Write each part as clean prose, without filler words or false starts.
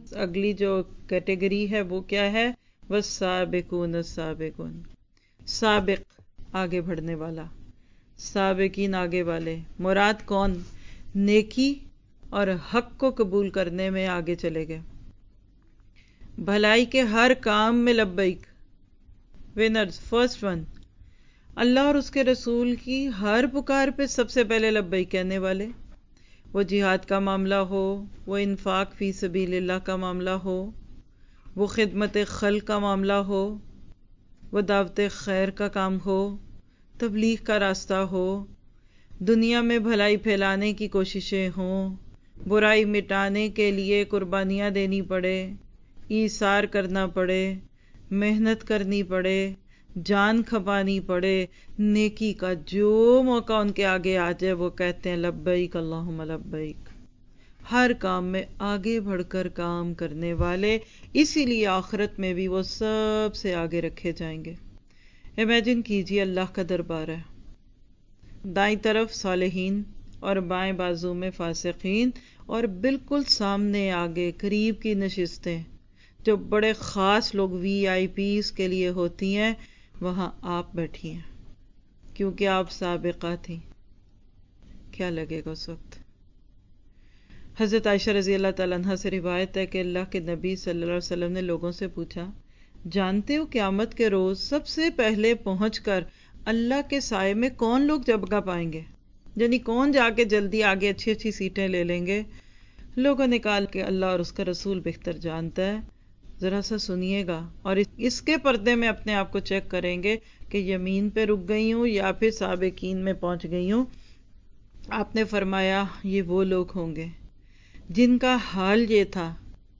اگلی جو کیٹیگری ہے وہ کیا ہے؟ والسابقون السابقون، سابق آگے بڑھنے والا، سابقین آگے والے، مراد کون؟ نیکی اور حق کو قبول کرنے میں آگے چلے گئے، بھلائی کے ہر کام میں لبیک، ونرز، فرسٹ ون، اللہ اور اس کے رسول کی ہر پکار پہ سب سے پہلے لبیک کہنے والے، وہ جہاد کا معاملہ ہو، وہ انفاق فی سبیل اللہ کا معاملہ ہو، وہ خدمت خلق کا معاملہ ہو، وہ دعوت خیر کا کام ہو، تبلیغ کا راستہ ہو، دنیا میں بھلائی پھیلانے کی کوششیں ہوں، برائی مٹانے کے لیے قربانیاں دینی پڑے، ایثار کرنا پڑے، محنت کرنی پڑے، جان کھپانی پڑے، نیکی کا جو موقع ان کے آگے آ جائے وہ کہتے ہیں لبیک اللہم لبیک، ہر کام میں آگے بڑھ کر کام کرنے والے، اسی لیے آخرت میں بھی وہ سب سے آگے رکھے جائیں گے۔ امیجن کیجئے اللہ کا دربار ہے، دائیں طرف صالحین اور بائیں بازو میں فاسقین، اور بالکل سامنے آگے قریب کی نشستیں جو بڑے خاص لوگ وی آئی پیز کے لیے ہوتی ہیں، وہاں آپ بیٹھی ہیں کیونکہ آپ سابقہ تھیں۔ کیا لگے گا اس وقت؟ حضرت عائشہ رضی اللہ تعالیٰ عنہ سے روایت ہے کہ اللہ کے نبی صلی اللہ علیہ وسلم نے لوگوں سے پوچھا، جانتے ہو قیامت کے روز سب سے پہلے پہنچ کر اللہ کے سائے میں کون لوگ جگہ پائیں گے؟ یعنی کون جا کے جلدی آگے اچھی اچھی سیٹیں لے لیں گے؟ لوگوں نے کہا کہ اللہ اور اس کا رسول بہتر جانتا ہے، ذرا سا سنیے گا اور اس کے پردے میں اپنے آپ کو چیک کریں گے کہ یمین پہ رک گئی ہوں یا پھر سابقین میں پہنچ گئی ہوں۔ آپ نے فرمایا یہ وہ لوگ ہوں گے جن کا حال یہ تھا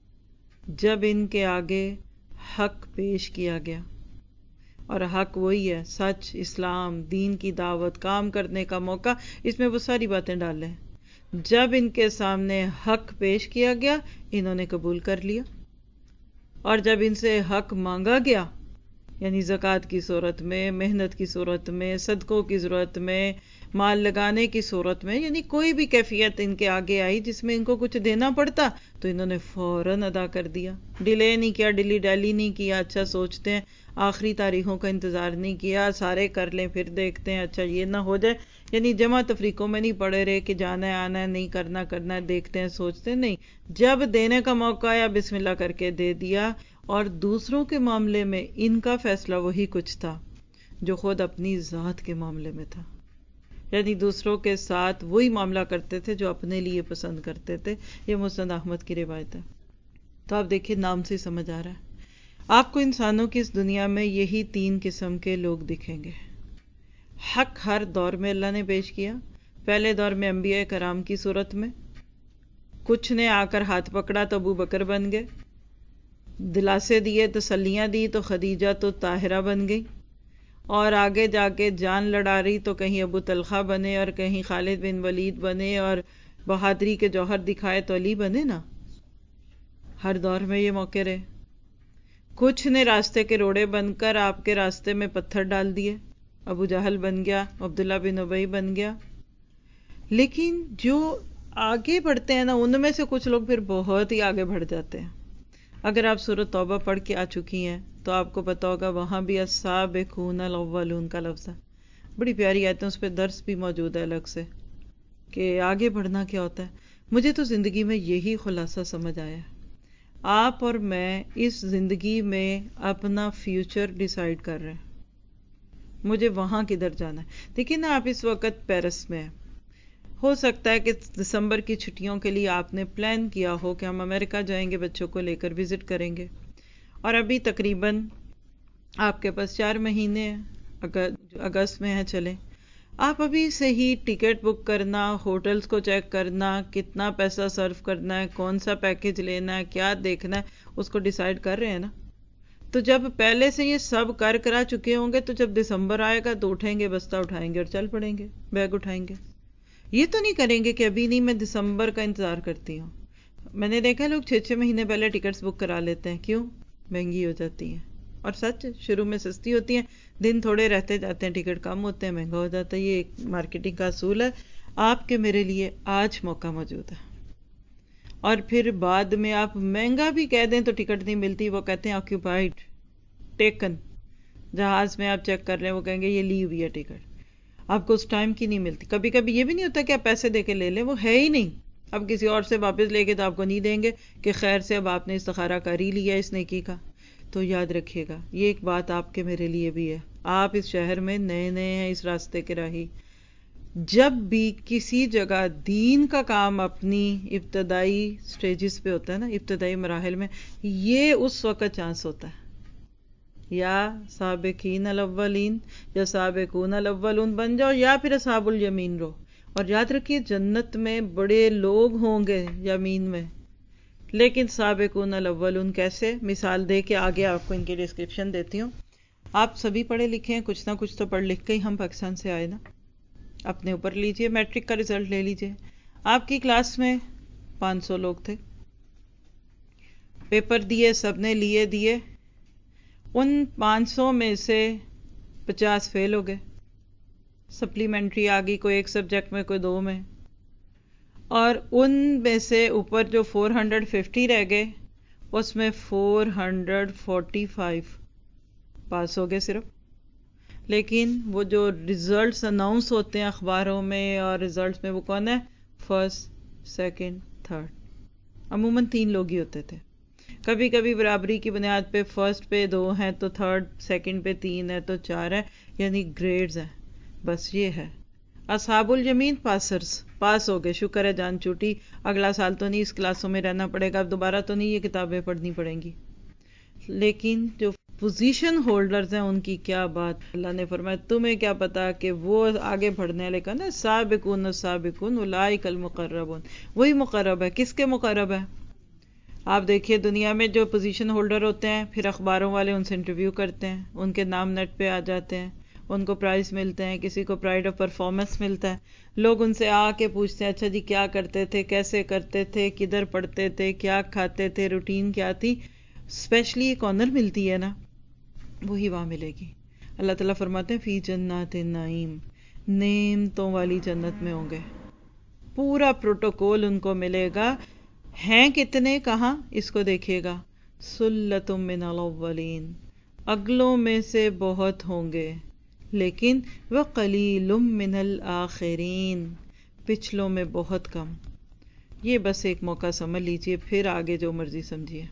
جب ان کے آگے حق پیش کیا گیا، اور حق وہی ہے سچ، اسلام، دین کی دعوت، کام کرنے کا موقع، اس میں وہ ساری باتیں ڈال لیں۔ جب ان کے سامنے حق پیش کیا گیا انہوں نے قبول کر لیا، اور جب ان سے حق مانگا گیا، یعنی زکوٰۃ کی صورت میں، محنت کی صورت میں، صدقوں کی ضرورت میں، مال لگانے کی صورت میں، یعنی کوئی بھی کیفیت ان کے آگے آئی جس میں ان کو کچھ دینا پڑتا تو انہوں نے فوراً ادا کر دیا، ڈیلے نہیں کیا، ڈیلی ڈیلی نہیں کیا، اچھا سوچتے ہیں، آخری تاریخوں کا انتظار نہیں کیا، سارے کر لیں پھر دیکھتے ہیں، اچھا یہ نہ ہو جائے، یعنی جمع تفریقوں میں نہیں پڑے رہے کہ جانا ہے آنا ہے نہیں کرنا ہے، دیکھتے ہیں سوچتے ہیں، نہیں، جب دینے کا موقع آیا بسم اللہ کر کے دے دیا۔ اور دوسروں کے معاملے میں ان کا فیصلہ وہی کچھ تھا جو خود اپنی ذات کے معاملے میں تھا، یعنی دوسروں کے ساتھ وہی معاملہ کرتے تھے جو اپنے لیے پسند کرتے تھے۔ یہ مسند احمد کی روایت ہے۔ تو آپ دیکھیے نام سے سمجھ آ رہا ہے آپ کو انسانوں کی اس دنیا میں یہی تین قسم کے لوگ دکھیں گے۔ حق ہر دور میں اللہ نے پیش کیا، پہلے دور میں انبیاء کرام کی صورت میں، کچھ نے آ کر ہاتھ پکڑا تو ابو بکر بن گئے، دلاسے دیے، تسلیاں دی تو خدیجہ تو طاہرہ بن گئی، اور آگے جا کے جان لڑا رہی تو کہیں ابو طلحہ بنے اور کہیں خالد بن ولید بنے، اور بہادری کے جوہر دکھائے تو علی بنے نا۔ ہر دور میں یہ موقع رہے۔ کچھ نے راستے کے روڑے بن کر آپ کے راستے میں پتھر ڈال دیے، ابو جہل بن گیا، عبداللہ بن ابی بن گیا۔ لیکن جو آگے بڑھتے ہیں نا ان میں سے کچھ لوگ پھر بہت ہی آگے بڑھ جاتے ہیں۔ اگر آپ سورۃ توبہ پڑھ کے آ چکی ہیں تو آپ کو پتا ہوگا وہاں بھی السابقون الاولون کا لفظ ہے، بڑی پیاری آیت ہے، اس پہ درس بھی موجود ہے الگ سے کہ آگے بڑھنا کیا ہوتا ہے۔ مجھے تو زندگی میں یہی خلاصہ سمجھ آیا ہے، آپ اور میں اس زندگی میں اپنا فیوچر ڈیسائیڈ کر رہے ہیں، مجھے وہاں کدھر جانا ہے۔ دیکھیں نا آپ اس وقت پیرس میں ہیں، ہو سکتا ہے کہ دسمبر کی چھٹیوں کے لیے آپ نے پلان کیا ہو کہ ہم امریکہ جائیں گے، بچوں کو لے کر وزٹ کریں گے، اور ابھی تقریباً آپ کے پاس 4 مہینے ہیں، اگست میں ہیں، چلیں آپ ابھی سے ہی ٹکٹ بک کرنا، ہوٹلز کو چیک کرنا، کتنا پیسہ صرف کرنا ہے، کون سا پیکج لینا ہے، کیا دیکھنا ہے، اس کو ڈیسائیڈ کر رہے ہیں نا۔ تو جب پہلے سے یہ سب کرا چکے ہوں گے تو جب دسمبر آئے گا تو اٹھیں گے، بستہ اٹھائیں گے اور چل پڑیں گے، بیگ اٹھائیں گے۔ یہ تو نہیں کریں گے کہ ابھی نہیں، میں دسمبر کا انتظار کرتی ہوں۔ میں نے دیکھا لوگ 6 مہینے پہلے ٹکٹس بک کرا لیتے ہیں، کیوں؟ مہنگی ہو جاتی ہیں، اور سچ شروع میں سستی ہوتی ہیں، دن تھوڑے رہتے جاتے ہیں ٹکٹ کم ہوتے ہیں، مہنگا ہو جاتا ہے۔ یہ ایک مارکیٹنگ کا اصول ہے۔ آپ کے میرے لیے آج موقع موجود ہے، اور پھر بعد میں آپ مہنگا بھی کہہ دیں تو ٹکٹ نہیں ملتی، وہ کہتے ہیں آکیوپائڈ، ٹیکن. جہاز میں آپ چیک کر رہے ہیں وہ کہیں گے یہ لی ہوئی ہے ٹکٹ، آپ کو اس ٹائم کی نہیں ملتی. کبھی کبھی یہ بھی نہیں ہوتا کہ آپ پیسے دے کے لے لیں، وہ ہے ہی نہیں، اب کسی اور سے واپس لے کے تو آپ کو نہیں دیں گے کہ خیر سے اب آپ نے استخارہ کر ہی لیا اس نیکی کا. تو یاد رکھیے گا یہ ایک بات آپ کے میرے لیے بھی ہے، آپ اس شہر میں نئے نئے ہیں، اس راستے کے راہی. جب بھی کسی جگہ دین کا کام اپنی ابتدائی سٹیجز پہ ہوتا ہے نا، ابتدائی مراحل میں، یہ اس وقت چانس ہوتا ہے. یا سابقین الاولین یا سابقون الاولون بن جاؤ، یا پھر اصحاب الیمین رہو. اور یاد رکھیے جنت میں بڑے لوگ ہوں گے یمین میں، لیکن سابقون الاولون کیسے؟ مثال دے کے آگے آپ کو ان کی ڈسکرپشن دیتی ہوں. آپ سبھی پڑھے لکھے ہیں، کچھ نہ کچھ تو پڑھ لکھ کے ہی ہم پاکستان سے آئے نا. اپنے اوپر لیجئے، میٹرک کا رزلٹ لے لیجئے، آپ کی کلاس میں 500 لوگ تھے، پیپر دیے، سب نے دیے، ان 500 میں سے 50 فیل ہو گئے، سپلیمنٹری آ گئی، کوئی ایک سبجیکٹ میں کوئی 2 میں، اور ان میں سے اوپر جو 450 رہ گئے اس میں 445 پاس ہو گئے صرف. لیکن وہ جو ریزلٹس اناؤنس ہوتے ہیں اخباروں میں اور ریزلٹس میں، وہ کون ہے؟ First, second, third. عموماً 3 لوگ ہی ہوتے تھے. کبھی کبھی برابری کی بنیاد پہ فرسٹ پہ 2 ہیں تو تھرڈ، سیکنڈ پہ 3 ہے تو 4 ہے، یعنی گریڈز ہیں. بس یہ ہے. اصحاب الیمین پاسرز پاس ہو گئے، شکر ہے جان چھوٹی، اگلا سال تو نہیں اس کلاسوں میں رہنا پڑے گا، اب دوبارہ تو نہیں یہ کتابیں پڑھنی پڑیں گی. لیکن جو پوزیشن ہولڈرز ہیں ان کی کیا بات. اللہ نے فرمایا تمہیں کیا پتا کہ وہ آگے بڑھنے والے کا نا، سابقون السابقون اولئک المقربون، وہی مقرب ہے. کس کے مقرب ہے؟ آپ دیکھیے دنیا میں جو پوزیشن ہولڈر ہوتے ہیں، پھر اخباروں والے ان سے انٹرویو کرتے ہیں، ان کے نام نیٹ پہ آ جاتے ہیں، ان کو پرائز ملتے ہیں، کسی کو پرائڈ آف پرفارمنس ملتا ہے. لوگ ان سے آ کے پوچھتے ہیں اچھا جی کیا کرتے تھے، کیسے کرتے تھے، کدھر پڑھتے تھے، کیا کھاتے تھے، روٹین کیا تھی. اسپیشلی ایک آنر ملتی ہے نا، وہی وہاں ملے گی. اللہ تعالیٰ فرماتے ہیں فی جنات النعیم، نعمتوں والی جنت میں ہوں گے. پورا پروٹوکول ان کو ملے گا. ہیں کتنے، کہاں، اس کو دیکھیے گا. سلۃ من الاولین، اگلوں میں سے بہت ہوں گے، لیکن وقلیل من الآخرین، پچھلوں میں بہت کم. یہ بس ایک موقع سمجھ لیجئے، پھر آگے جو مرضی سمجھیے.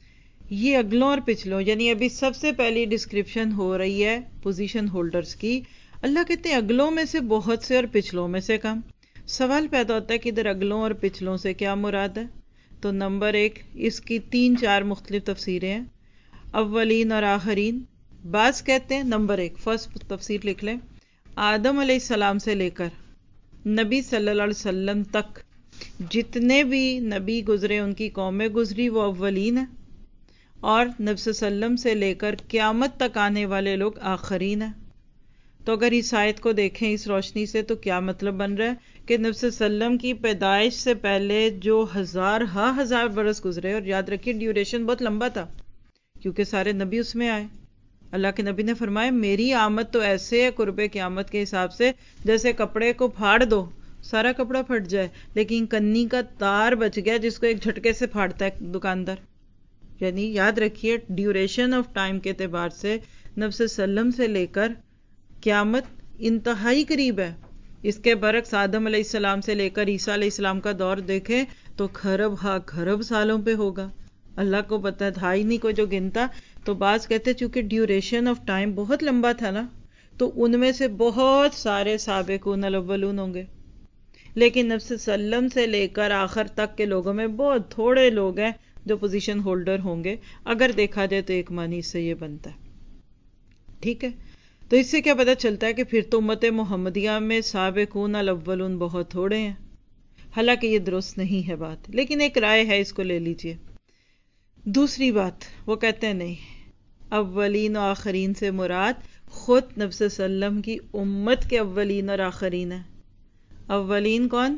یہ اگلوں اور پچھلوں، یعنی ابھی سب سے پہلی ڈسکرپشن ہو رہی ہے پوزیشن ہولڈرز کی. اللہ کہتے ہیں اگلوں میں سے بہت سے اور پچھلوں میں سے کم. سوال پیدا ہوتا ہے کہ ادھر اگلوں اور پچھلوں سے کیا مراد ہے؟ تو نمبر 1، اس کی 3-4 مختلف تفسیریں ہیں. اولین اور آخرین. بعض کہتے ہیں نمبر 1 فرسٹ تفسیر لکھ لیں، آدم علیہ السلام سے لے کر نبی صلی اللہ علیہ وسلم تک جتنے بھی نبی گزرے، ان کی قومیں گزری، وہ اولین ہیں، اور نبی صلی اللہ علیہ وسلم سے لے کر قیامت تک آنے والے لوگ آخرین ہیں. تو اگر اس آیت کو دیکھیں اس روشنی سے تو کیا مطلب بن رہا ہے کہ نبی صلی اللہ علیہ وسلم کی پیدائش سے پہلے جو ہزار برس گزرے، اور یاد رکھیے ڈیوریشن بہت لمبا تھا کیونکہ سارے نبی اس میں آئے. اللہ کے نبی نے فرمایا میری آمد تو ایسے ہے قرب قیامت کے حساب سے جیسے کپڑے کو پھاڑ دو سارا کپڑا پھٹ جائے، لیکن کنی کا تار بچ گیا جس کو ایک جھٹکے سے پھاڑتا ہے دکاندار. یعنی یاد رکھیے ڈیوریشن آف ٹائم کے اعتبار سے نبی صلی اللہ علیہ وسلم سے لے کر قیامت انتہائی قریب ہے. اس کے برعکس آدم علیہ السلام سے لے کر عیسیٰ علیہ السلام کا دور دیکھیں تو کھرب سالوں پہ ہوگا. اللہ کو پتہ تھا ہی نہیں کوئی جو گنتا. تو بعض کہتے چونکہ ڈیوریشن آف ٹائم بہت لمبا تھا نا، تو ان میں سے بہت سارے سابقون الاولون ہوں گے، لیکن نبی صلی اللہ علیہ وسلم سے لے کر آخر تک کے لوگوں میں بہت تھوڑے لوگ ہیں جو پوزیشن ہولڈر ہوں گے. اگر دیکھا جائے تو ایک معنی سے یہ بنتا ہے. ٹھیک ہے، تو اس سے کیا پتہ چلتا ہے کہ پھر تو امت محمدیہ میں سابقون الاولون بہت تھوڑے ہیں. حالانکہ یہ درست نہیں ہے بات، لیکن ایک رائے ہے، اس کو لے لیجئے. دوسری بات وہ کہتے ہیں نہیں، اولین و آخرین سے مراد خود نبی صلی اللہ علیہ وسلم کی امت کے اولین اور آخرین ہیں. اولین کون؟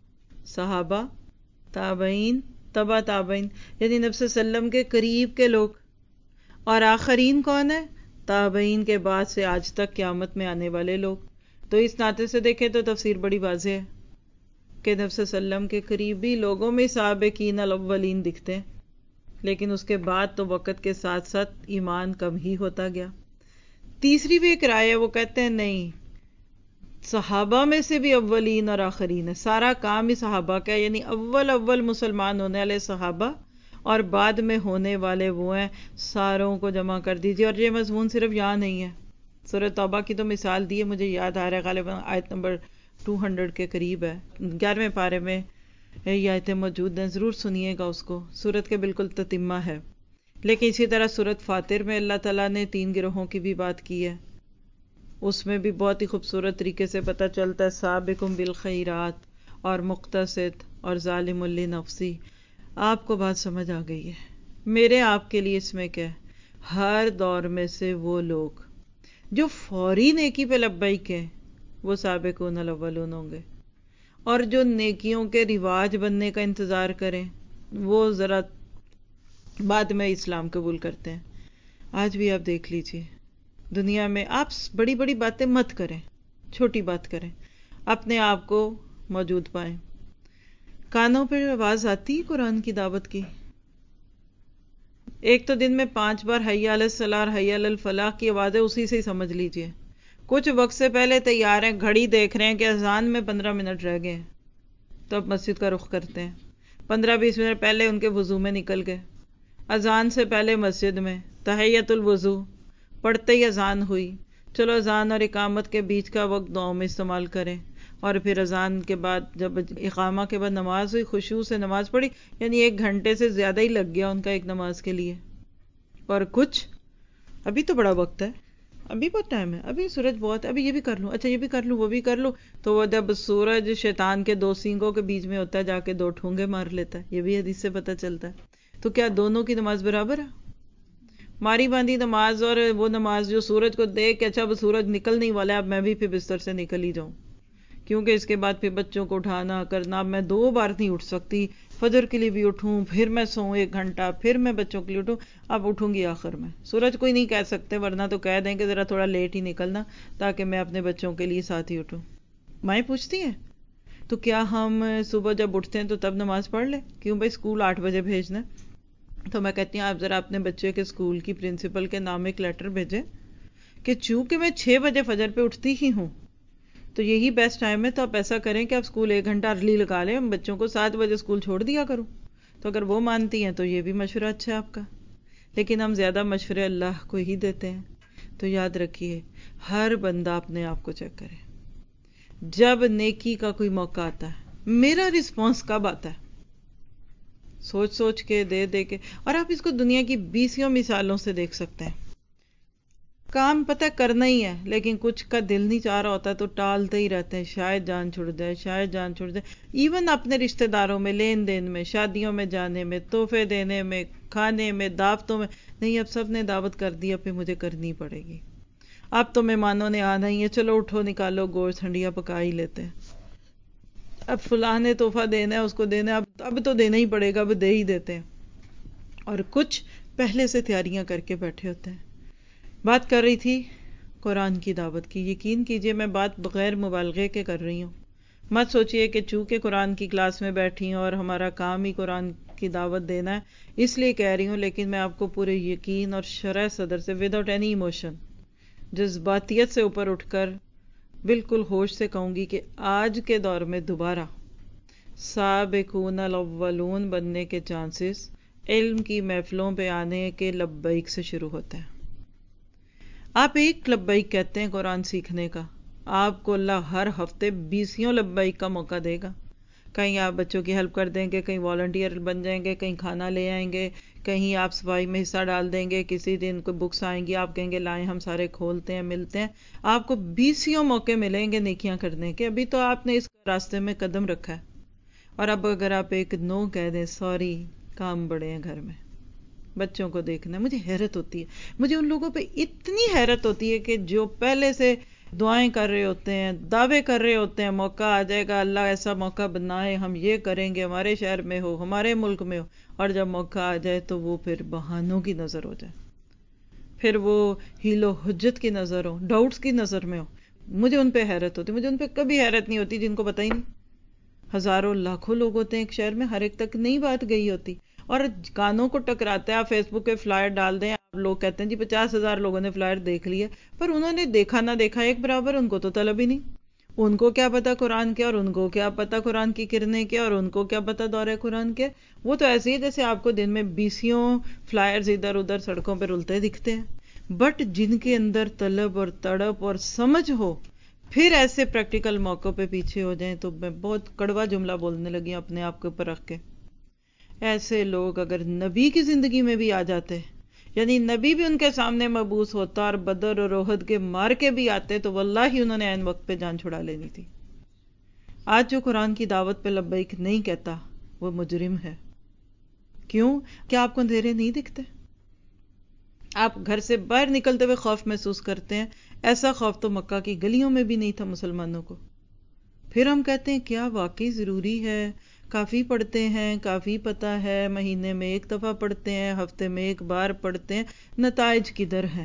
صحابہ، تابعین، تبع تابعین، یعنی نبی صلی اللہ علیہ وسلم کے قریب کے لوگ. اور آخرین کون ہے؟ تابعین کے بعد سے آج تک قیامت میں آنے والے لوگ. تو اس ناطے سے دیکھیں تو تفسیر بڑی واضح ہے. کہ نبی صلی اللہ علیہ وسلم کے قریبی لوگوں میں سابقین الاولین دکھتے ہیں، لیکن اس کے بعد تو وقت کے ساتھ ساتھ ایمان کم ہی ہوتا گیا۔ تیسری بھی ایک رائے ہے، وہ کہتے ہیں نہیں، صحابہ میں سے بھی اولین اور آخرین ہے، سارا کام ہی صحابہ کا ہے، یعنی اول مسلمان ہونے والے صحابہ اور بعد میں ہونے والے وہ ہیں، ساروں کو جمع کر دیجئے۔ اور یہ مضمون صرف یہاں نہیں ہے، سورۃ توبہ کی تو مثال دی ہے، مجھے یاد آ رہا ہے غالباً آیت نمبر 200 کے قریب ہے، 11ویں پارے میں یہ آیتیں موجود ہیں، ضرور سنیے گا اس کو، سورت کے بالکل تتمہ ہے۔ لیکن اسی طرح سورۃ فاطر میں اللہ تعالیٰ نے 3 گروہوں کی بھی بات کی ہے، اس میں بھی بہت ہی خوبصورت طریقے سے پتہ چلتا ہے سابقم بالخیرات اور مقتصد اور ظالم لنفسی۔ آپ کو بات سمجھ آ گئی ہے؟ میرے آپ کے لیے اس میں کیا ہے؟ ہر دور میں سے وہ لوگ جو فوری نیکی پہ لبیک ہیں وہ سابقون الاولون ہوں گے، اور جو نیکیوں کے رواج بننے کا انتظار کریں وہ ذرا بعد میں اسلام قبول کرتے ہیں۔ آج بھی آپ دیکھ لیجئے دنیا میں، آپ بڑی بڑی باتیں مت کریں، چھوٹی بات کریں، اپنے آپ کو موجود پائیں۔ کانوں پہ آواز آتی ہے قرآن کی دعوت کی، ایک تو دن میں 5 بار حی علی الصلاح اور حی علی الفلاح کی آواز ہے، اسی سے ہی سمجھ لیجئے۔ کچھ وقت سے پہلے تیار ہیں، گھڑی دیکھ رہے ہیں کہ اذان میں 15 منٹ رہ گئے ہیں، تو اب مسجد کا رخ کرتے ہیں۔ 15-20 منٹ پہلے ان کے وضو میں نکل گئے، اذان سے پہلے مسجد میں تحیۃ الوضو پڑھتے ہی اذان ہوئی، چلو اذان اور اقامت کے بیچ کا وقت دعاؤں میں استعمال کریں، اور پھر اذان کے بعد جب اقامہ کے بعد نماز ہوئی، خشوع سے نماز پڑھی، یعنی 1 گھنٹے سے زیادہ ہی لگ گیا ان کا ایک نماز کے لیے۔ اور کچھ ابھی تو بڑا وقت ہے، ابھی بہت ٹائم ہے، ابھی سورج بہت، ابھی یہ بھی کر لوں، اچھا یہ بھی کر لوں، وہ بھی کر لوں، تو وہ جب سورج شیطان کے 2 سینگوں کے بیچ میں ہوتا ہے جا کے 2 ٹھونگے مار لیتا ہے، یہ بھی حدیث سے پتہ چلتا ہے۔ تو کیا دونوں کی نماز برابر ہے؟ ماری باندھی نماز اور وہ نماز جو سورج کو دیکھ کے اچھا اب سورج نکلنے ہی والا ہے، اب میں بھی پھر بستر سے نکل ہی جاؤں، کیونکہ اس کے بعد پھر بچوں کو اٹھانا کرنا، اب میں 2 بار نہیں اٹھ سکتی، فجر کے لیے بھی اٹھوں، پھر میں سوؤں 1 گھنٹہ، پھر میں بچوں کے لیے اٹھوں، اب اٹھوں گی آخر میں۔ سورج کوئی نہیں کہہ سکتے، ورنہ تو کہہ دیں کہ ذرا تھوڑا لیٹ ہی نکلنا تاکہ میں اپنے بچوں کے لیے ساتھ ہی اٹھوں۔ مائیں پوچھتی ہیں تو کیا ہم صبح جب اٹھتے ہیں تو تب نماز پڑھ لیں؟ کیوں بھائی اسکول 8 بجے بھیجنا ہے؟ تو میں کہتی ہوں آپ ذرا اپنے بچے کے اسکول کی پرنسپل کے نام ایک لیٹر بھیجیں کہ چونکہ میں 6 بجے فجر پہ اٹھتی ہی ہوں تو یہی بیسٹ ٹائم ہے، تو آپ ایسا کریں کہ آپ اسکول 1 گھنٹہ ارلی لگا لیں، بچوں کو 7 بجے اسکول چھوڑ دیا کروں۔ تو اگر وہ مانتی ہیں تو یہ بھی مشورہ اچھا ہے آپ کا، لیکن ہم زیادہ مشورے اللہ کو ہی دیتے ہیں۔ تو یاد رکھیے ہر بندہ اپنے آپ کو چیک کرے، جب نیکی کا کوئی موقع آتا ہے میرا رسپانس کب آتا ہے، سوچ سوچ کے دے کے، اور آپ اس کو دنیا کی 20 مثالوں سے دیکھ سکتے ہیں۔ کام پتہ کرنا ہی ہے، لیکن کچھ کا دل نہیں چاہ رہا ہوتا تو ٹالتے ہی رہتے ہیں، شاید جان چھوڑ جائے، شاید جان چھوڑ جائے۔ ایون اپنے رشتہ داروں میں، لین دین میں، شادیوں میں جانے میں، تحفے دینے میں، کھانے میں، دعوتوں میں، نہیں اب سب نے دعوت کر دی، اب پھر مجھے کرنی پڑے گی، اب تو مہمانوں نے آنا ہی ہے، چلو اٹھو نکالو گوشت ہنڈیاں پکا ہی لیتے ہیں، اب فلاں نے تحفہ دینا ہے، اس کو دینا ہے، اب تو دینا ہی پڑے گا، اب دے ہی دیتے ہیں۔ اور کچھ پہلے سے تیاریاں کر کے بیٹھے ہوتے ہیں۔ بات کر رہی تھی قرآن کی دعوت کی، یقین کیجئے میں بات بغیر مبالغے کے کر رہی ہوں، مت سوچئے کہ چونکہ قرآن کی کلاس میں بیٹھی ہوں اور ہمارا کام ہی قرآن کی دعوت دینا ہے اس لیے کہہ رہی ہوں، لیکن میں آپ کو پورے یقین اور شرح صدر سے وداؤٹ اینی ایموشن، جذباتیت سے اوپر اٹھ کر بالکل ہوش سے کہوں گی کہ آج کے دور میں دوبارہ سابقون الاولون بننے کے چانسز علم کی محفلوں پہ آنے کے لبیک سے شروع ہوتے ہیں۔ آپ ایک لبیک کہتے ہیں قرآن سیکھنے کا، آپ کو اللہ ہر ہفتے 20 لبیک کا موقع دے گا۔ کہیں آپ بچوں کی ہیلپ کر دیں گے، کہیں والنٹیئر بن جائیں گے، کہیں کھانا لے آئیں گے، کہیں آپ صفائی میں حصہ ڈال دیں گے، کسی دن کوئی بکس آئیں گی آپ کہیں گے لائیں ہم سارے کھولتے ہیں ملتے ہیں، آپ کو 20 موقع ملیں گے نیکیاں کرنے کے۔ ابھی تو آپ نے اس راستے میں قدم رکھا ہے، اور اب اگر آپ ایک نو کہہ دیں، سوری کام بڑے ہیں گھر میں، بچوں کو دیکھنا ہے، مجھے حیرت ہوتی ہے، مجھے ان لوگوں پہ اتنی حیرت ہوتی ہے کہ جو پہلے سے دعائیں کر رہے ہوتے ہیں، دعوے کر رہے ہوتے ہیں موقع آ جائے گا، اللہ ایسا موقع بنائے، ہم یہ کریں گے، ہمارے شہر میں ہو، ہمارے ملک میں ہو، اور جب موقع آ جائے تو وہ پھر بہانوں کی نظر ہو جائے، پھر وہ حیل و حجت کی نظر ہو، ڈاؤٹس کی نظر میں ہو۔ مجھے ان پہ حیرت ہوتی، مجھے ان پہ کبھی حیرت نہیں ہوتی جن کو پتہ ہی نہیں، ہزاروں لاکھوں لوگ ہوتے ہیں ایک شہر میں, ہر ایک تک نہیں بات گئی ہوتی, اور کانوں کو ٹکراتا ہے. آپ فیس بک پہ فلائر ڈال دیں, آپ لوگ کہتے ہیں جی 50,000 لوگوں نے فلائر دیکھ لیا, پر انہوں نے دیکھا نہ دیکھا ایک برابر, ان کو تو طلب ہی نہیں. ان کو کیا پتا قرآن کیا, اور ان کو کیا پتا قرآن کی کرنیں کیا, اور ان کو کیا پتا دورہ قرآن کیا. وہ تو ایسے ہی جیسے آپ کو دن میں 20 فلائرز ادھر ادھر سڑکوں پہ رلتے دکھتے ہیں. بٹ جن کے اندر طلب اور تڑپ اور سمجھ ہو, پھر ایسے پریکٹیکل موقع پہ پیچھے ہو جائیں. تو میں بہت کڑوا جملہ بولنے لگی اپنے آپ کے اوپر رکھ کے, ایسے لوگ اگر نبی کی زندگی میں بھی آ جاتے, یعنی نبی بھی ان کے سامنے مبعوث ہوتا اور بدر اور احد کے مار کے بھی آتے, تو واللہ انہوں نے عین وقت پہ جان چھڑا لینی تھی. آج جو قرآن کی دعوت پہ لبیک نہیں کہتا وہ مجرم ہے. کیوں؟ کیا آپ کو اندھیرے نہیں دکھتے؟ آپ گھر سے باہر نکلتے ہوئے خوف محسوس کرتے ہیں. ایسا خوف تو مکہ کی گلیوں میں بھی نہیں تھا مسلمانوں کو. پھر ہم کہتے ہیں کیا واقعی ضروری ہے, کافی پڑھتے ہیں, کافی پتہ ہے, مہینے میں ایک دفعہ پڑھتے ہیں, ہفتے میں ایک بار پڑھتے ہیں, نتائج کدھر ہیں؟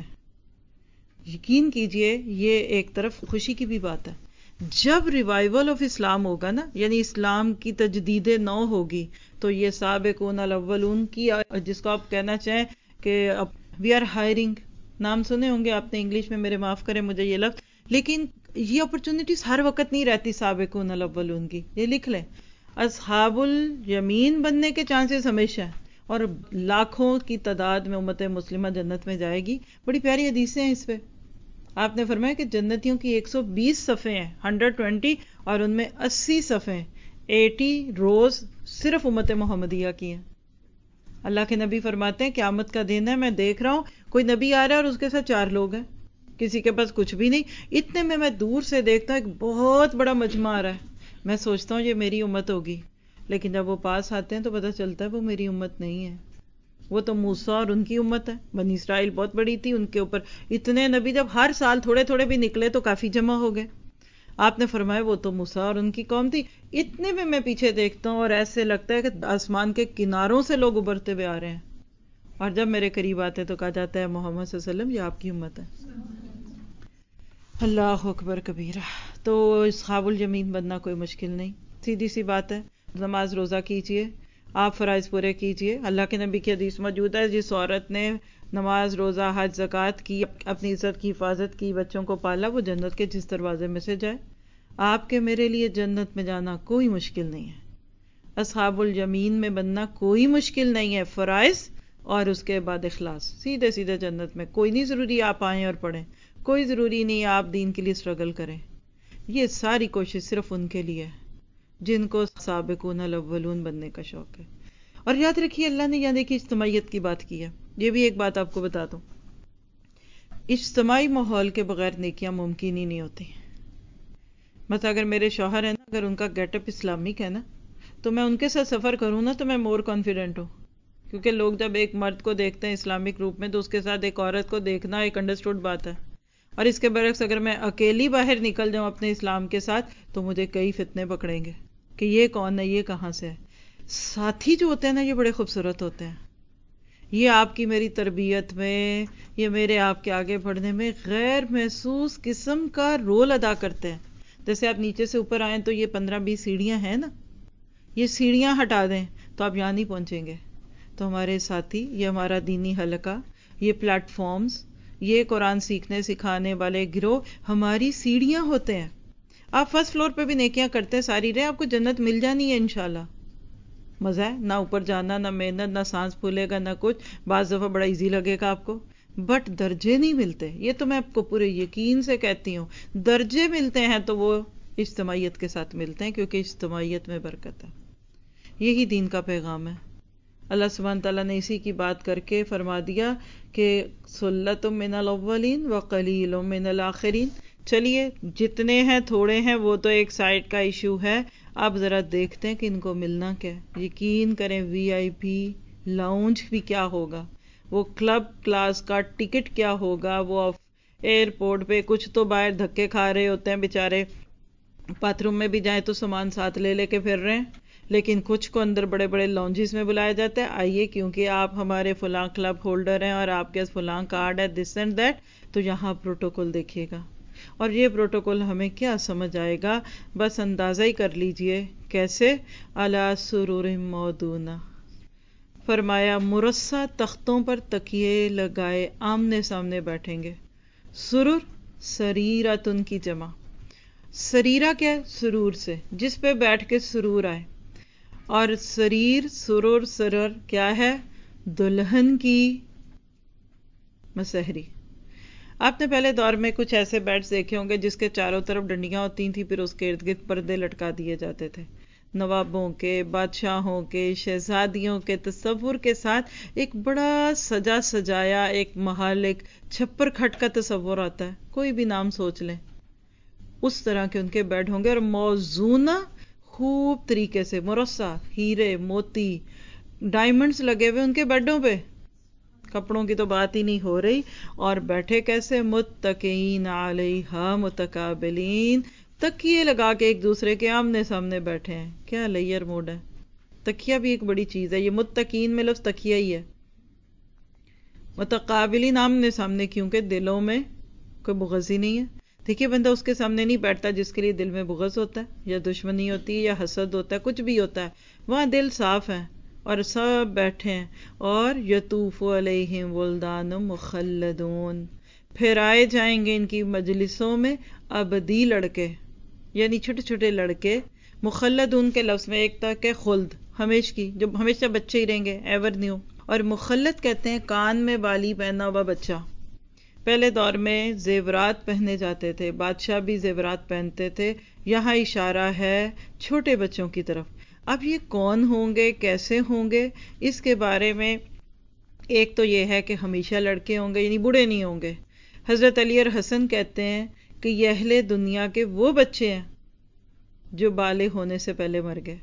یقین کیجئے یہ ایک طرف خوشی کی بھی بات ہے. جب ریوائیول آف اسلام ہوگا نا, یعنی اسلام کی تجدید نو ہوگی, تو یہ سابقون الاولون کی, جس کو آپ کہنا چاہیں کہ وی آر ہائرنگ, نام سنے ہوں گے آپ نے انگلش میں, میرے معاف کریں مجھے یہ لفظ, لیکن یہ اپرچونٹیز ہر وقت نہیں رہتی سابقون الاولون کی. یہ لکھ لیں, اصحاب الیمین بننے کے چانسز ہمیشہ ہیں, اور لاکھوں کی تعداد میں امت مسلمہ جنت میں جائے گی. بڑی پیاری حدیثیں ہیں اس پہ. آپ نے فرمایا کہ جنتیوں کی 120 صفحے ہیں, 120, اور ان میں 80 صفحے, 80 روز صرف امت محمدیہ کی ہیں. اللہ کے نبی فرماتے ہیں قیامت کا دن ہے, میں دیکھ رہا ہوں کوئی نبی آ رہا ہے اور اس کے ساتھ 4 لوگ ہیں, کسی کے پاس کچھ بھی نہیں. اتنے میں دور سے دیکھتا ہوں ایک بہت بڑا مجمع آ رہا ہے, میں سوچتا ہوں یہ میری امت ہوگی, لیکن جب وہ پاس آتے ہیں تو پتہ چلتا ہے وہ میری امت نہیں ہے, وہ تو موسیٰ اور ان کی امت ہے. بنی اسرائیل بہت بڑی تھی, ان کے اوپر اتنے نبی جب ہر سال تھوڑے تھوڑے بھی نکلے تو کافی جمع ہو گئے. آپ نے فرمایا وہ تو موسیٰ اور ان کی قوم تھی. اتنے میں پیچھے دیکھتا ہوں اور ایسے لگتا ہے کہ آسمان کے کناروں سے لوگ ابھرتے ہوئے آ رہے ہیں, اور جب میرے قریب آتے تو کہا جاتا ہے محمد صلی اللہ علیہ وسلم یہ آپ کی امت ہے. اللہ اکبر کبیرہ. تو اصحاب الیمین بننا کوئی مشکل نہیں, سیدھی سی بات ہے. نماز روزہ کیجئے, آپ فرائض پورے کیجئے. اللہ کے نبی کی حدیث موجود ہے, جس عورت نے نماز روزہ حج زکوٰۃ کی, اپنی عزت کی حفاظت کی, بچوں کو پالا, وہ جنت کے جس دروازے میں سے جائے. آپ کے میرے لیے جنت میں جانا کوئی مشکل نہیں ہے, اصحاب الیمین میں بننا کوئی مشکل نہیں ہے. فرائض اور اس کے بعد اخلاص, سیدھے سیدھے جنت میں. کوئی نہیں ضروری آپ آئیں اور پڑھیں, کوئی ضروری نہیں آپ دین کے لیے اسٹرگل کریں. یہ ساری کوشش صرف ان کے لیے ہے جن کو سابقون الاولون بننے کا شوق ہے. اور یاد رکھیے اللہ نے یہاں دیکھیے اجتماعیت کی بات کی ہے. یہ بھی ایک بات آپ کو بتا دوں, اجتماعی ماحول کے بغیر نیکیاں ممکن ہی نہیں ہوتی. مثلا اگر میرے شوہر ہیں نا, اگر ان کا گیٹ اپ اسلامک ہے نا, تو میں ان کے ساتھ سفر کروں نا تو میں مور کانفیڈنٹ ہوں, کیونکہ لوگ جب ایک مرد کو دیکھتے ہیں اسلامک روپ میں تو اس کے ساتھ ایک عورت کو دیکھنا ایک انڈرسٹوڈ بات ہے. اور اس کے برعکس اگر میں اکیلی باہر نکل جاؤں اپنے اسلام کے ساتھ تو مجھے کئی فتنے پکڑیں گے کہ یہ کون ہے, یہ کہاں سے ہے. ساتھی جو ہوتے ہیں نا یہ بڑے خوبصورت ہوتے ہیں. یہ آپ کی میری تربیت میں, یہ میرے آپ کے آگے بڑھنے میں غیر محسوس قسم کا رول ادا کرتے ہیں. جیسے آپ نیچے سے اوپر آئیں تو یہ 15-20 سیڑھیاں ہیں نا, یہ سیڑھیاں ہٹا دیں تو آپ یہاں نہیں پہنچیں گے. تو ہمارے ساتھی, یہ ہمارا دینی حلقہ, یہ پلیٹ فارمز, یہ قرآن سیکھنے سکھانے والے گروہ ہماری سیڑھیاں ہوتے ہیں. آپ فرسٹ فلور پہ بھی نیکیاں کرتے ساری رہے, آپ کو جنت مل جانی ہے انشاءاللہ. مزہ ہے, نہ اوپر جانا, نہ محنت, نہ سانس پھولے گا, نہ کچھ. بعض دفعہ بڑا ایزی لگے گا آپ کو, بٹ درجے نہیں ملتے. یہ تو میں آپ کو پورے یقین سے کہتی ہوں, درجے ملتے ہیں تو وہ اجتماعیت کے ساتھ ملتے ہیں, کیونکہ اجتماعیت میں برکت ہے. یہی دین کا پیغام ہے. اللہ سبحانہ تعالیٰ نے اسی کی بات کر کے فرما دیا کہ سلۃ من الاولین وقلیل من الآخرین. چلیے جتنے ہیں تھوڑے ہیں وہ تو ایک سائڈ کا ایشو ہے, اب ذرا دیکھتے ہیں کہ ان کو ملنا کیا ہے. یقین کریں VIP لاؤنج بھی کیا ہوگا, وہ کلب کلاس کا ٹکٹ کیا ہوگا, وہ ایئرپورٹ پہ کچھ تو باہر دھکے کھا رہے ہوتے ہیں بیچارے, باتھ روم میں بھی جائیں تو سامان ساتھ لے لے کے پھر رہے ہیں, لیکن کچھ کو اندر بڑے بڑے لانجز میں بلایا جاتا ہے. آئیے کیونکہ آپ ہمارے فلاں کلب ہولڈر ہیں اور آپ کے فلاں کارڈ ہے, دس اینڈ دیٹ, تو یہاں پروٹوکول دیکھیے گا. اور یہ پروٹوکول ہمیں کیا سمجھ آئے گا؟ بس اندازہ ہی کر لیجئے کیسے. علی سرور موضونہ، فرمایا مرصع تختوں پر تکیے لگائے آمنے سامنے بیٹھیں گے. سرور سریرتن کی جمع. سریرہ کیا ہے؟ سرور سے، جس پہ بیٹھ کے سرور آئے. اور سریر، سرور، سرر کیا ہے؟ دلہن کی مسہری. آپ نے پہلے دور میں کچھ ایسے بیڈز دیکھے ہوں گے جس کے چاروں طرف ڈنڈیاں ہوتی تھیں، پھر اس کے ارد گرد پردے لٹکا دیے جاتے تھے. نوابوں کے، بادشاہوں کے، شہزادیوں کے تصور کے ساتھ ایک بڑا سجا سجایا ایک محل، ایک چھپر کھٹ کا تصور آتا ہے. کوئی بھی نام سوچ لیں، اس طرح کے ان کے بیڈ ہوں گے. اور موزونہ، خوب طریقے سے مرصع، ہیرے موتی ڈائمنڈز لگے ہوئے ان کے بیڈوں پہ. کپڑوں کی تو بات ہی نہیں ہو رہی. اور بیٹھے کیسے؟ متکئین علیہا متقابلین، تکیے لگا کے ایک دوسرے کے آمنے سامنے بیٹھے ہیں. کیا لیئر موڈ ہے. تکیہ بھی ایک بڑی چیز ہے. یہ متکئین میں لفظ تکیہ ہی ہے. متقابلین آمنے سامنے، کیونکہ دلوں میں کوئی بغض ہی نہیں ہے. دیکھیے بندہ اس کے سامنے نہیں بیٹھتا جس کے لیے دل میں بغض ہوتا ہے یا دشمنی ہوتی ہے یا حسد ہوتا ہے، کچھ بھی ہوتا ہے. وہاں دل صاف ہے اور سب بیٹھے ہیں. اور یطوف علیہم ولدان مخلدون، پھر آئے جائیں گے ان کی مجلسوں میں ابدی لڑکے، یعنی چھوٹے چھوٹے لڑکے. مخلدون کے لفظ میں ایک تک ہے خلد، ہمیشہ کی، جو ہمیشہ بچے ہی رہیں گے، ایور نیو. اور مخلد کہتے ہیں کان میں بالی پہنا ہوا بچہ. پہلے دور میں زیورات پہنے جاتے تھے، بادشاہ بھی زیورات پہنتے تھے. یہاں اشارہ ہے چھوٹے بچوں کی طرف. اب یہ کون ہوں گے، کیسے ہوں گے، اس کے بارے میں ایک تو یہ ہے کہ ہمیشہ لڑکے ہوں گے، یعنی بوڑھے نہیں ہوں گے. حضرت علی اور حسن کہتے ہیں کہ یہ اہل دنیا کے وہ بچے ہیں جو بالغ ہونے سے پہلے مر گئے.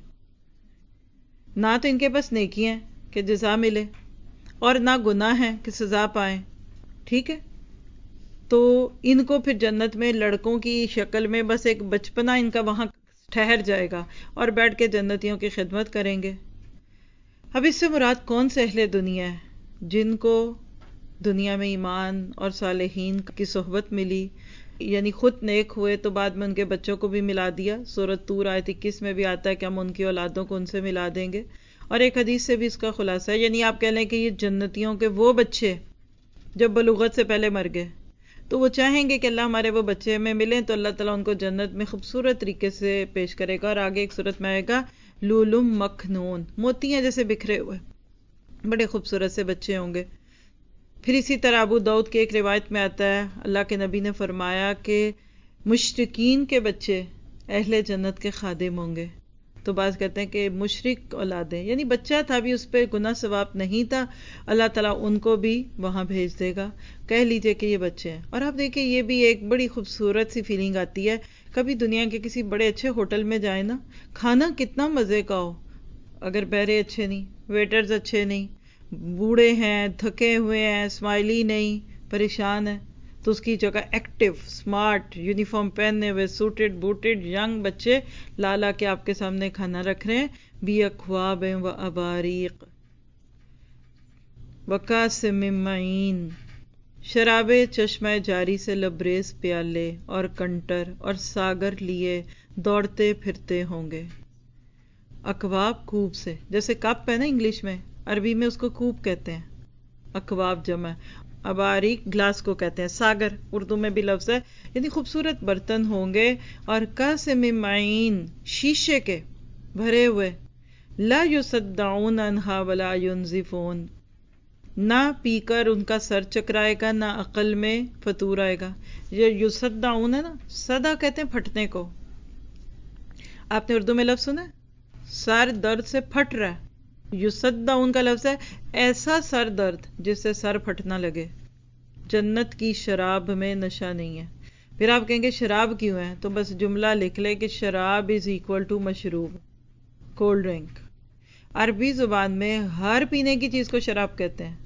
نہ تو ان کے پاس نیکی ہیں کہ جزا ملے، اور نہ گناہ ہیں کہ سزا پائیں. ٹھیک ہے، تو ان کو پھر جنت میں لڑکوں کی شکل میں بس ایک بچپنا ان کا وہاں ٹھہر جائے گا اور بیٹھ کے جنتیوں کی خدمت کریں گے. اب اس سے مراد کون سے اہل دنیا ہے؟ جن کو دنیا میں ایمان اور صالحین کی صحبت ملی، یعنی خود نیک ہوئے تو بعد میں ان کے بچوں کو بھی ملا دیا. سورۃ طور آیت 21 میں بھی آتا ہے کہ ہم ان کی اولادوں کو ان سے ملا دیں گے. اور ایک حدیث سے بھی اس کا خلاصہ ہے، یعنی آپ کہہ لیں کہ یہ جنتیوں کے وہ بچے جب بلوغت سے پہلے مر گئے تو وہ چاہیں گے کہ اللہ ہمارے وہ بچے ہمیں ملیں، تو اللہ تعالیٰ ان کو جنت میں خوبصورت طریقے سے پیش کرے گا. اور آگے ایک صورت میں آئے گا لولم مکھنون، موتیاں جیسے بکھرے ہوئے بڑے خوبصورت سے بچے ہوں گے. پھر اسی طرح ابو داؤد کی ایک روایت میں آتا ہے اللہ کے نبی نے فرمایا کہ مشرکین کے بچے اہل جنت کے خادم ہوں گے. تو بعض کہتے ہیں کہ مشرک اولادیں، یعنی بچہ تھا بھی اس پہ گناہ ثواب نہیں تھا، اللہ تعالیٰ ان کو بھی وہاں بھیج دے گا. کہہ لیجئے کہ یہ بچے ہیں. اور آپ دیکھیں یہ بھی ایک بڑی خوبصورت سی فیلنگ آتی ہے. کبھی دنیا کے کسی بڑے اچھے ہوٹل میں جائیں نا، کھانا کتنا مزے کا ہو، اگر بہرے اچھے نہیں، ویٹرز اچھے نہیں، بوڑھے ہیں، تھکے ہوئے ہیں، اسمائلی نہیں، پریشان ہے، تو اس کی جگہ ایکٹیو، سمارٹ، یونیفارم پہنے ہوئے، سوٹڈ بوٹڈ ینگ بچے لا لا کے آپ کے سامنے کھانا رکھ رہے ہیں. بی اکواب و اباریق وکاس من معین، شراب چشمہ جاری سے لبریز پیالے اور کنٹر اور ساگر لیے دوڑتے پھرتے ہوں گے. اکواب کوب سے، جیسے کپ ہے نا انگلش میں، عربی میں اس کو کوب کہتے ہیں، اکواب جمع. اباریک گلاس کو کہتے ہیں، ساگر اردو میں بھی لفظ ہے، یعنی خوبصورت برتن ہوں گے. اور کاس من معین، شیشے کے بھرے ہوئے. لا یصدعون عنہا ولا ینزفون، نہ پی کر ان کا سر چکرائے گا، نہ عقل میں فطور آئے گا. یہ یصدعون ہے نا، صدا کہتے ہیں پھٹنے کو. آپ نے اردو میں لفظ سنا ہے سر درد سے پھٹ رہا ہے، یصدعون کا لفظ ہے ایسا سر درد جس سے سر پھٹنا لگے. جنت کی شراب میں نشہ نہیں ہے. پھر آپ کہیں گے شراب کیوں ہے؟ تو بس جملہ لکھ لے کہ شراب از ایکول ٹو مشروب، کولڈ ڈرنک. عربی زبان میں ہر پینے کی چیز کو شراب کہتے ہیں.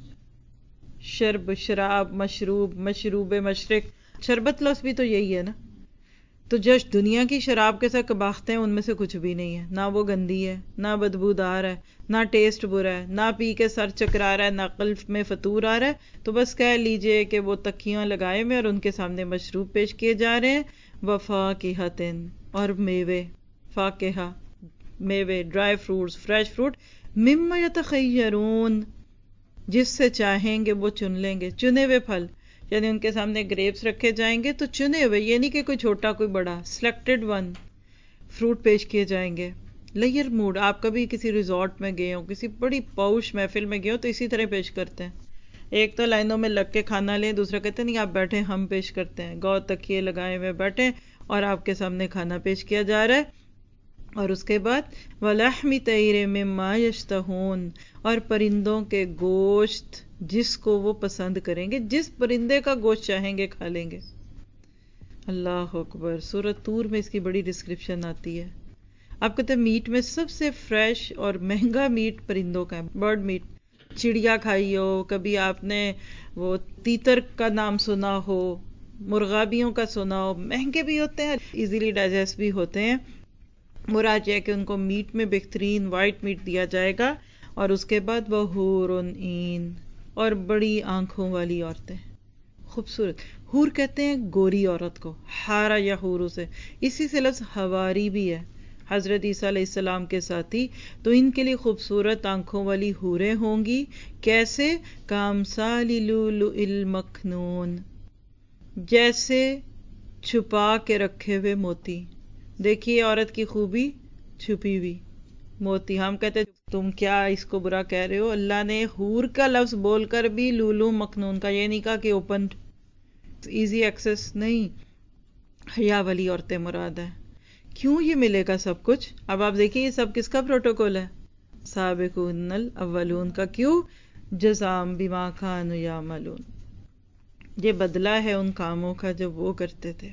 شرب، شراب، مشروب، مشروب مشرق، شربت لفظ بھی تو یہی ہے نا. تو جو دنیا کی شراب کے ساتھ کباختے ہیں ان میں سے کچھ بھی نہیں ہے، نہ وہ گندی ہے، نہ بدبودار ہے، نہ ٹیسٹ برا ہے، نہ پی کے سر چکرا رہا ہے، نہ قلب میں فطور آ رہا ہے. تو بس کہہ لیجئے کہ وہ تکیاں لگائے ہوئے اور ان کے سامنے مشروب پیش کیے جا رہے ہیں. وفاکہۃ، اور میوے، فاکہہ میوے، ڈرائی فروٹس، فریش فروٹ، مما یتخیرون، جس سے چاہیں گے وہ چن لیں گے، چنے ہوئے پھل. یعنی ان کے سامنے گریپس رکھے جائیں گے تو چنے ہوئے، یہ نہیں کہ کوئی چھوٹا کوئی بڑا، سلیکٹڈ ون فروٹ پیش کیے جائیں گے. لیئر موڈ، آپ کبھی کسی ریزورٹ میں گئے ہو، کسی بڑی پاؤش محفل میں گئے ہو تو اسی طرح پیش کرتے ہیں. ایک تو لائنوں میں لگ کے کھانا لیں، دوسرا کہتے ہیں نہیں آپ بیٹھیں ہم پیش کرتے ہیں. گو تکیے لگائے ہوئے بیٹھیں اور آپ کے سامنے کھانا پیش کیا جا رہا ہے. اور اس کے بعد وَلَحْمِ طَيْرٍ مِّمَّا يَشْتَهُونَ، اور پرندوں کے گوشت جس کو وہ پسند کریں گے، جس پرندے کا گوشت چاہیں گے کھا لیں گے. اللہ اکبر. سورۃ طور میں اس کی بڑی ڈسکرپشن آتی ہے. آپ کہتے ہیں میٹ میں سب سے فریش اور مہنگا میٹ پرندوں کا ہے، برڈ میٹ. چڑیا کھائی ہو کبھی، آپ نے وہ تیتر کا نام سنا ہو، مرغابیوں کا سنا ہو، مہنگے بھی ہوتے ہیں، ایزیلی ڈائجسٹ بھی ہوتے ہیں. مراد یہ کہ ان کو میٹ میں بہترین وائٹ میٹ دیا جائے گا. اور اس کے بعد وحور عین، اور بڑی آنکھوں والی عورتیں، خوبصورت. حور کہتے ہیں گوری عورت کو، حارا یا حورو سے، اسی سے لفظ حواری بھی ہے، حضرت عیسیٰ علیہ السلام کے ساتھی. تو ان کے لیے خوبصورت آنکھوں والی حوریں ہوں گی. کیسے؟ کامثال لؤلؤ المکنون، جیسے چھپا کے رکھے ہوئے موتی. دیکھیے عورت کی خوبی چھپی ہوئی موتی. ہم کہتے تم کیا اس کو برا کہہ رہے ہو، اللہ نے حور کا لفظ بول کر بھی لولو مکنون کا، یہ نہیں کہا کہ اوپن ایزی ایکسس نہیں. حیا والی عورتیں مراد ہے. کیوں یہ ملے گا سب کچھ؟ اب آپ دیکھیے یہ سب کس کا پروٹوکول ہے؟ سابقون الاولون کا. کیوں؟ جزاء بما كانوا يعملون، یہ بدلہ ہے ان کاموں کا جو وہ کرتے تھے.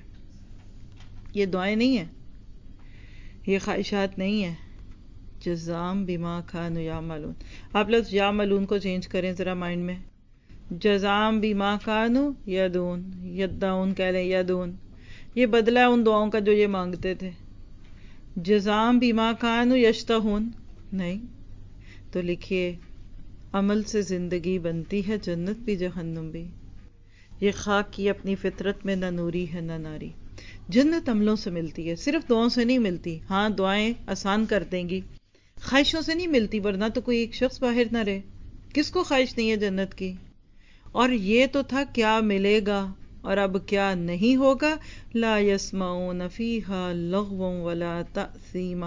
یہ دعائیں نہیں ہیں، یہ خواہشات نہیں ہیں. جزاء بما كانوا يعملون. آپ لفظ یعملون کو چینج کریں ذرا مائنڈ میں. جزاء بما كانوا یدون، یدعون کہہ لیں، یدون، یہ بدلہ ہے ان دعاؤں کا جو یہ مانگتے تھے. جزاء بما كانوا یشتہون نہیں. تو لکھیے عمل سے زندگی بنتی ہے، جنت بھی جہنم بھی. یہ خاک کی اپنی فطرت میں نہ نوری ہے نہ ناری. جنت عملوں سے ملتی ہے، صرف دعاؤں سے نہیں ملتی. ہاں دعائیں آسان کر دیں گی، خواہشوں سے نہیں ملتی، ورنہ تو کوئی ایک شخص باہر نہ رہے. کس کو خواہش نہیں ہے جنت کی؟ اور یہ تو تھا کیا ملے گا، اور اب کیا نہیں ہوگا. لا يسمعون فيها لغوا ولا تأثیما،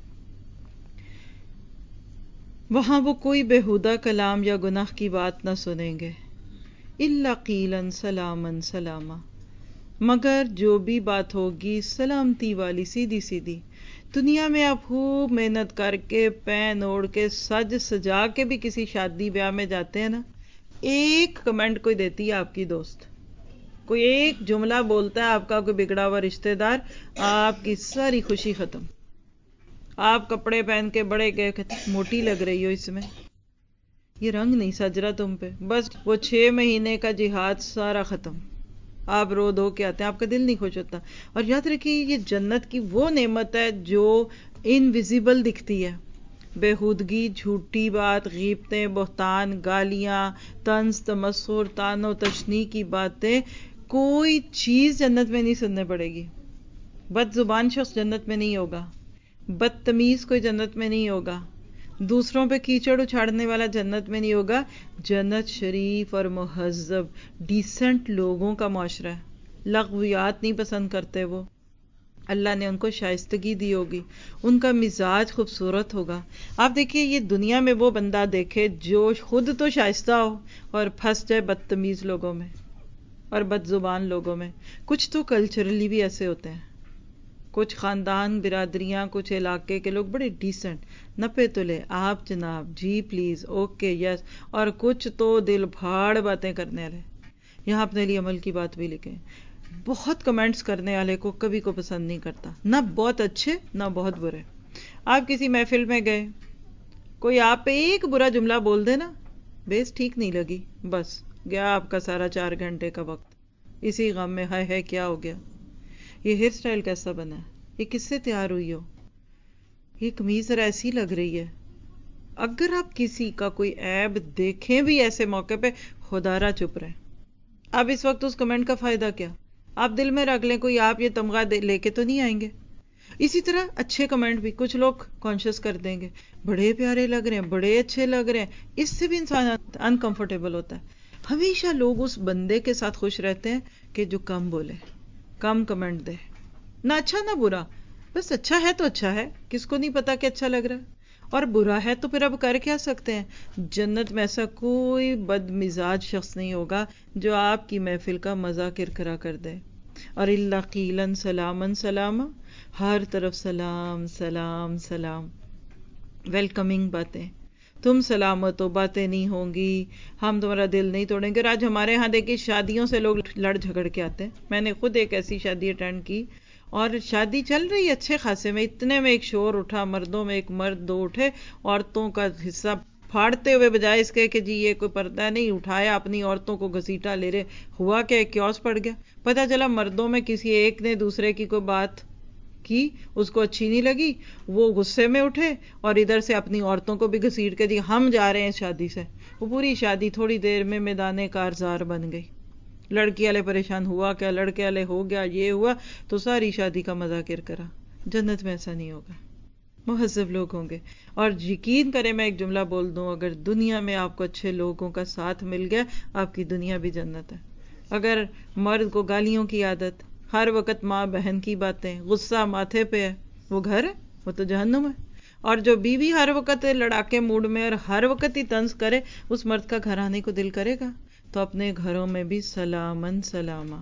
وہاں وہ کوئی بےہودہ کلام یا گناہ کی بات نہ سنیں گے. الا قیلا سلاما سلاما، مگر جو بھی بات ہوگی سلامتی والی، سیدھی سیدھی. دنیا میں آپ خوب محنت کر کے پین اوڑھ کے سج سجا کے بھی کسی شادی بیاہ میں جاتے ہیں نا، ایک کمنٹ کوئی دیتی ہے آپ کی دوست، کوئی ایک جملہ بولتا ہے آپ کا کوئی بگڑا ہوا رشتہ دار، آپ کی ساری خوشی ختم. آپ کپڑے پہن کے بڑے گئے، موٹی لگ رہی ہو اس میں، یہ رنگ نہیں سج رہا تم پہ. بس وہ 6 مہینے کا جہاد سارا ختم. آپ رو دھو کے آتے ہیں، آپ کا دل نہیں خوش ہوتا. اور یاد رکھیے یہ جنت کی وہ نعمت ہے جو انویزیبل دکھتی ہے. بےہودگی، جھوٹی بات، غیبتیں، بہتان، گالیاں، طنز، تمسخر، طعن و تشنیع کی باتیں، کوئی چیز جنت میں نہیں سننے پڑے گی. بد زبان شخص جنت میں نہیں ہوگا، بدتمیز کوئی جنت میں نہیں ہوگا، دوسروں پہ کیچڑ اچھاڑنے والا جنت میں نہیں ہوگا. جنت شریف اور مہذب ڈیسنٹ لوگوں کا معاشرہ ہے. لغویات نہیں پسند کرتے وہ، اللہ نے ان کو شائستگی دی ہوگی، ان کا مزاج خوبصورت ہوگا. آپ دیکھیے یہ دنیا میں وہ بندہ دیکھے جو خود تو شائستہ ہو اور پھنس جائے بدتمیز لوگوں میں اور بد زبان لوگوں میں. کچھ تو کلچرلی بھی ایسے ہوتے ہیں، کچھ خاندان، برادریاں، کچھ علاقے کے لوگ بڑے ڈیسنٹ، نپے تلے، آپ جناب، جی پلیز، اوکے، یس. اور کچھ تو دل پھاڑ باتیں کرنے والے. یہاں اپنے لیے عمل کی بات بھی لکھیں. بہت کمنٹس کرنے والے کو کبھی کو پسند نہیں کرتا، نہ بہت اچھے نہ بہت برے. آپ کسی محفل میں گئے، کوئی آپ پہ ایک برا جملہ بول دے نا، بیس ٹھیک نہیں لگی، بس گیا آپ کا سارا 4 گھنٹے کا وقت اسی غم میں، ہائے ہائے کیا ہو گیا. یہ ہیئر سٹائل کیسا بنا ہے, یہ کس سے تیار ہوئی ہو, یہ قمیض ذرا ایسی لگ رہی ہے. اگر آپ کسی کا کوئی عیب دیکھیں بھی ایسے موقع پہ, خدا را چپ رہیں. اب اس وقت اس کمنٹ کا فائدہ کیا؟ آپ دل میں رکھ لیں کوئی آپ یہ تمغہ لے کے تو نہیں آئیں گے. اسی طرح اچھے کمنٹ بھی کچھ لوگ کانشیس کر دیں گے, بڑے پیارے لگ رہے ہیں, بڑے اچھے لگ رہے ہیں, اس سے بھی انسان انکمفرٹیبل ہوتا ہے. ہمیشہ لوگ اس بندے کے ساتھ خوش رہتے ہیں کہ جو کم بولے, کم کمنٹ دے, نہ اچھا نہ برا, بس اچھا ہے تو اچھا ہے, کس کو نہیں پتا کہ اچھا لگ رہا ہے, اور برا ہے تو پھر اب کر کیا سکتے ہیں. جنت میں ایسا کوئی بد مزاج شخص نہیں ہوگا جو آپ کی محفل کا مزہ کرکرا کر دے. اور اللہ قیلن سلامن سلاما, ہر طرف سلام سلام سلام, ویلکمنگ باتیں. تم سلامت ہو, باتیں نہیں ہوں گی, ہم تمہارا دل نہیں توڑیں گے. آج ہمارے ہاں دیکھیں شادیوں سے لوگ لڑ جھگڑ کے آتے ہیں. میں نے خود ایک ایسی شادی اٹینڈ کی, اور شادی چل رہی ہے اچھے خاصے میں, اتنے میں ایک شور اٹھا, مردوں میں ایک مرد دو اٹھے, عورتوں کا حصہ پھاڑتے ہوئے بجائے اس کے کہ جی یہ کوئی پردہ نہیں اٹھایا, اپنی عورتوں کو گھسیٹا لے رہے. ہوا کہ ایک کیوس پڑ گیا. پتہ چلا مردوں میں کسی ایک نے دوسرے کی کوئی بات کی, اس کو اچھی نہیں لگی, وہ غصے میں اٹھے اور ادھر سے اپنی عورتوں کو بھی گھسیٹ کے دی ہم جا رہے ہیں شادی سے. وہ پوری شادی تھوڑی دیر میں میدان کارزار بن گئی. لڑکی والے پریشان, ہوا کیا, لڑکے والے ہو گیا, یہ ہوا, تو ساری شادی کا مزہ کرا. جنت میں ایسا نہیں ہوگا, مہذب لوگ ہوں گے. اور یقین کریں میں ایک جملہ بول دوں, اگر دنیا میں آپ کو اچھے لوگوں کا ساتھ مل گیا, آپ کی دنیا بھی جنت ہے. اگر مرد کو گالیوں کی عادت, ہر وقت ماں بہن کی باتیں, غصہ ماتھے پہ ہے, وہ گھر ہے, وہ تو جہنم ہے. اور جو بیوی ہر وقت لڑاکے موڈ میں اور ہر وقت ہی طنز کرے, اس مرد کا گھر آنے کو دل کرے گا؟ تو اپنے گھروں میں بھی سلامن سلاما,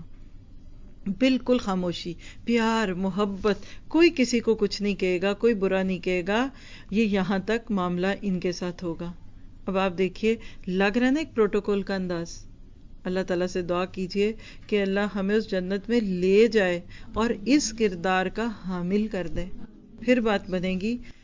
بالکل خاموشی, پیار محبت, کوئی کسی کو کچھ نہیں کہے گا, کوئی برا نہیں کہے گا. یہ یہاں تک معاملہ ان کے ساتھ ہوگا. اب آپ دیکھیے, لگ رہا نا ایک پروٹوکول کا انداز. اللہ تعالیٰ سے دعا کیجئے کہ اللہ ہمیں اس جنت میں لے جائے اور اس کردار کا حامل کر دے. پھر بات بنے گی